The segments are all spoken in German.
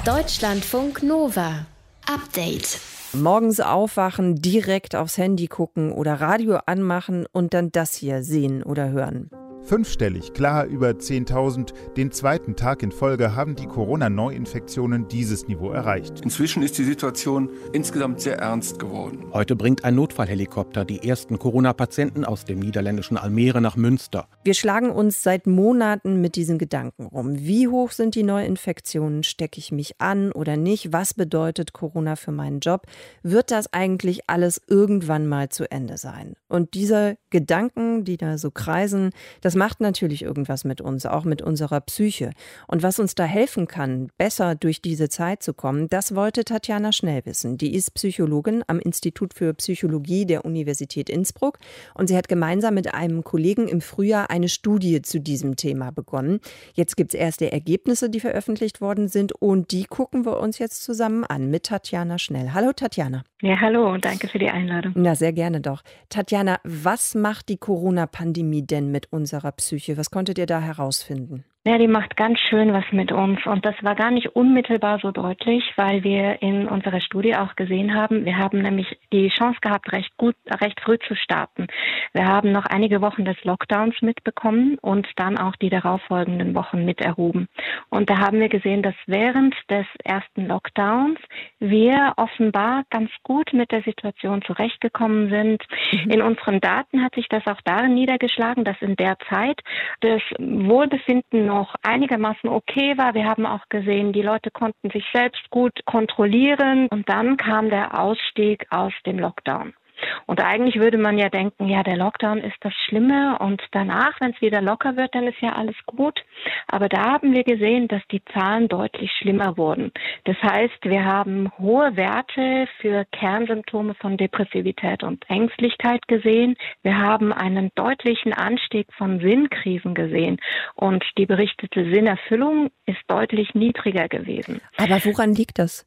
Deutschlandfunk Nova. Update. Morgens aufwachen, direkt aufs Handy gucken oder Radio anmachen und dann das hier sehen oder hören. Fünfstellig, klar über 10.000. Den zweiten Tag in Folge haben die Corona-Neuinfektionen dieses Niveau erreicht. Inzwischen ist die Situation insgesamt sehr ernst geworden. Heute bringt ein Notfallhelikopter die ersten Corona-Patienten aus dem niederländischen Almere nach Münster. Wir schlagen uns seit Monaten mit diesen Gedanken rum. Wie hoch sind die Neuinfektionen? Stecke ich mich an oder nicht? Was bedeutet Corona für meinen Job? Wird das eigentlich alles irgendwann mal zu Ende sein? Und diese Gedanken, die da so kreisen, das macht natürlich irgendwas mit uns, auch mit unserer Psyche. Und was uns da helfen kann, besser durch diese Zeit zu kommen, das wollte Tatjana Schnell wissen. Die ist Psychologin am Institut für Psychologie der Universität Innsbruck und sie hat gemeinsam mit einem Kollegen im Frühjahr eine Studie zu diesem Thema begonnen. Jetzt gibt es erste Ergebnisse, die veröffentlicht worden sind und die gucken wir uns jetzt zusammen an mit Tatjana Schnell. Hallo Tatjana. Ja, hallo, danke für die Einladung. Na, sehr gerne doch. Tatjana, was macht die Corona-Pandemie denn mit unserer Psyche? Was konntet ihr da herausfinden? Ja, die macht ganz schön was mit uns und das war gar nicht unmittelbar so deutlich, weil wir in unserer Studie auch gesehen haben, wir haben nämlich die Chance gehabt, recht früh zu starten. Wir haben noch einige Wochen des Lockdowns mitbekommen und dann auch die darauffolgenden Wochen miterhoben. Und da haben wir gesehen, dass während des ersten Lockdowns wir offenbar ganz gut mit der Situation zurechtgekommen sind. In unseren Daten hat sich das auch darin niedergeschlagen, dass in der Zeit das Wohlbefinden noch einigermaßen okay war. Wir haben auch gesehen, die Leute konnten sich selbst gut kontrollieren und dann kam der Ausstieg aus dem Lockdown. Und eigentlich würde man ja denken, ja, der Lockdown ist das Schlimme und danach, wenn es wieder locker wird, dann ist ja alles gut. Aber da haben wir gesehen, dass die Zahlen deutlich schlimmer wurden. Das heißt, wir haben hohe Werte für Kernsymptome von Depressivität und Ängstlichkeit gesehen. Wir haben einen deutlichen Anstieg von Sinnkrisen gesehen und die berichtete Sinnerfüllung ist deutlich niedriger gewesen. Aber woran liegt das?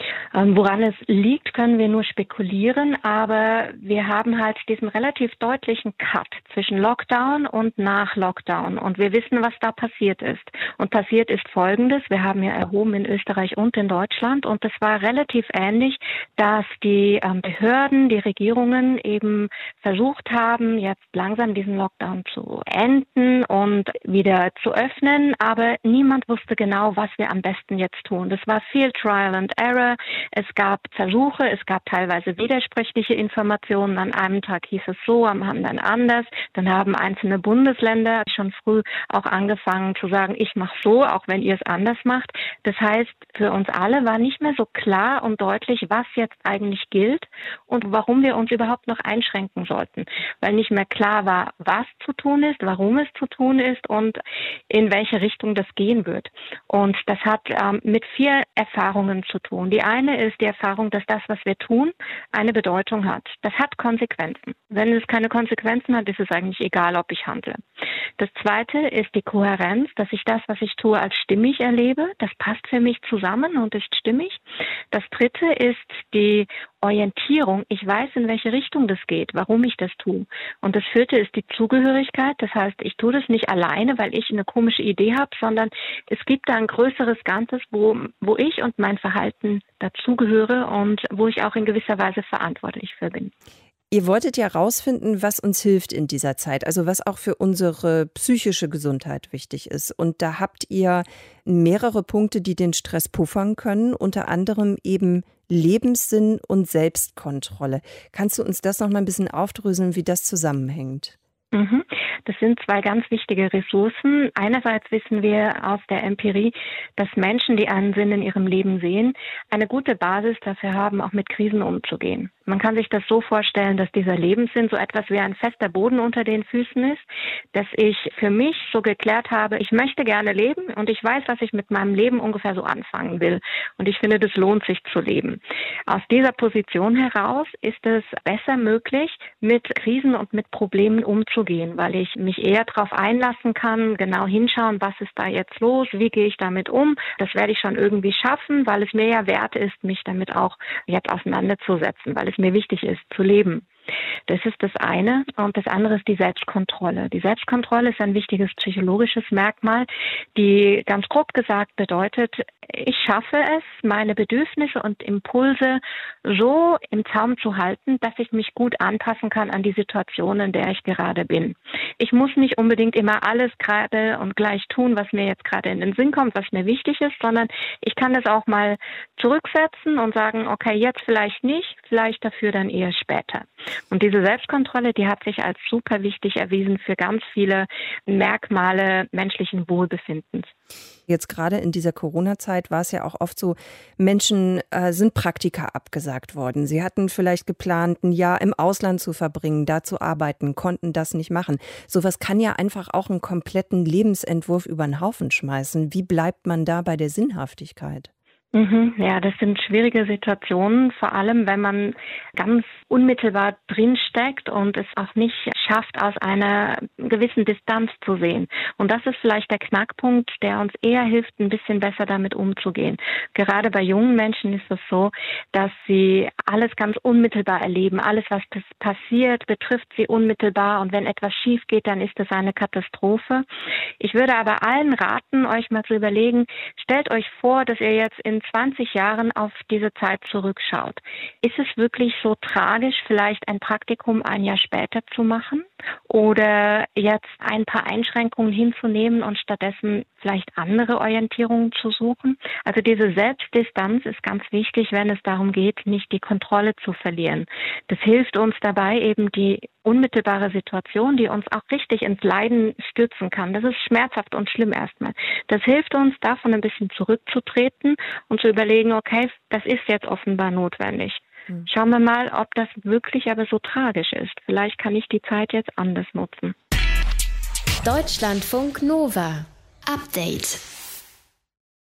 Woran es liegt, können wir nur spekulieren, aber wir haben halt diesen relativ deutlichen Cut zwischen Lockdown und nach Lockdown und wir wissen, was da passiert ist. Und passiert ist Folgendes, wir haben ja erhoben in Österreich und in Deutschland und es war relativ ähnlich, dass die Behörden, die Regierungen eben versucht haben, jetzt langsam diesen Lockdown zu enden und wieder zu öffnen, aber niemand wusste genau, was wir am besten jetzt tun. Das war viel Trial and Error. Es gab Versuche, es gab teilweise widersprüchliche Informationen. An einem Tag hieß es so, am anderen anders. Dann haben einzelne Bundesländer schon früh auch angefangen zu sagen, ich mache so, auch wenn ihr es anders macht. Das heißt, für uns alle war nicht mehr so klar und deutlich, was jetzt eigentlich gilt und warum wir uns überhaupt noch einschränken sollten. Weil nicht mehr klar war, was zu tun ist, warum es zu tun ist und in welche Richtung das gehen wird. Und das hat mit 4 Erfahrungen zu tun. Die eine ist die Erfahrung, dass das, was wir tun, eine Bedeutung hat. Das hat Konsequenzen. Wenn es keine Konsequenzen hat, ist es eigentlich egal, ob ich handle. Das zweite ist die Kohärenz, dass ich das, was ich tue, als stimmig erlebe. Das passt für mich zusammen und ist stimmig. Das dritte ist die Orientierung. Ich weiß, in welche Richtung das geht, warum ich das tue. Und das vierte ist die Zugehörigkeit. Das heißt, ich tue das nicht alleine, weil ich eine komische Idee habe, sondern es gibt da ein größeres Ganzes, wo ich und mein Verhalten dazugehöre und wo ich auch in gewisser Weise verantwortlich für bin. Ihr wolltet ja rausfinden, was uns hilft in dieser Zeit, also was auch für unsere psychische Gesundheit wichtig ist. Und da habt ihr mehrere Punkte, die den Stress puffern können, unter anderem eben Lebenssinn und Selbstkontrolle. Kannst du uns das noch mal ein bisschen aufdröseln, wie das zusammenhängt? Das sind 2 ganz wichtige Ressourcen. Einerseits wissen wir aus der Empirie, dass Menschen, die einen Sinn in ihrem Leben sehen, eine gute Basis dafür haben, auch mit Krisen umzugehen. Man kann sich das so vorstellen, dass dieser Lebenssinn so etwas wie ein fester Boden unter den Füßen ist, dass ich für mich so geklärt habe, ich möchte gerne leben und ich weiß, was ich mit meinem Leben ungefähr so anfangen will. Und ich finde, das lohnt sich zu leben. Aus dieser Position heraus ist es besser möglich, mit Krisen und mit Problemen umzugehen, weil ich mich eher darauf einlassen kann, genau hinschauen, was ist da jetzt los, wie gehe ich damit um. Das werde ich schon irgendwie schaffen, weil es mir ja wert ist, mich damit auch jetzt auseinanderzusetzen, weil es mir wichtig ist, zu leben. Das ist das eine. Und das andere ist die Selbstkontrolle. Die Selbstkontrolle ist ein wichtiges psychologisches Merkmal, die ganz grob gesagt bedeutet, ich schaffe es, meine Bedürfnisse und Impulse so im Zaum zu halten, dass ich mich gut anpassen kann an die Situation, in der ich gerade bin. Ich muss nicht unbedingt immer alles gerade und gleich tun, was mir jetzt gerade in den Sinn kommt, was mir wichtig ist, sondern ich kann das auch mal zurücksetzen und sagen, okay, jetzt vielleicht nicht, vielleicht dafür dann eher später. Und diese Selbstkontrolle, die hat sich als super wichtig erwiesen für ganz viele Merkmale menschlichen Wohlbefindens. Jetzt gerade in dieser Corona-Zeit war es ja auch oft so, Menschen sind Praktika abgesagt worden. Sie hatten vielleicht geplant, ein Jahr im Ausland zu verbringen, da zu arbeiten, konnten das nicht machen. Sowas kann ja einfach auch einen kompletten Lebensentwurf über den Haufen schmeißen. Wie bleibt man da bei der Sinnhaftigkeit? Ja, das sind schwierige Situationen, vor allem wenn man ganz unmittelbar drinsteckt und es auch nicht schafft, aus einer gewissen Distanz zu sehen. Und das ist vielleicht der Knackpunkt, der uns eher hilft, ein bisschen besser damit umzugehen. Gerade bei jungen Menschen ist es so, dass sie alles ganz unmittelbar erleben. Alles, was passiert, betrifft sie unmittelbar. Und wenn etwas schief geht, dann ist es eine Katastrophe. Ich würde aber allen raten, euch mal zu überlegen, stellt euch vor, dass ihr jetzt in 20 Jahren auf diese Zeit zurückschaut. Ist es wirklich so tragisch, vielleicht ein Praktikum ein Jahr später zu machen oder jetzt ein paar Einschränkungen hinzunehmen und stattdessen vielleicht andere Orientierungen zu suchen? Also diese Selbstdistanz ist ganz wichtig, wenn es darum geht, nicht die Kontrolle zu verlieren. Das hilft uns dabei, eben die unmittelbare Situation, die uns auch richtig ins Leiden stürzen kann. Das ist schmerzhaft und schlimm erstmal. Das hilft uns, davon ein bisschen zurückzutreten und zu überlegen, okay, das ist jetzt offenbar notwendig. Schauen wir mal, ob das wirklich aber so tragisch ist. Vielleicht kann ich die Zeit jetzt anders nutzen. Deutschlandfunk Nova. Update.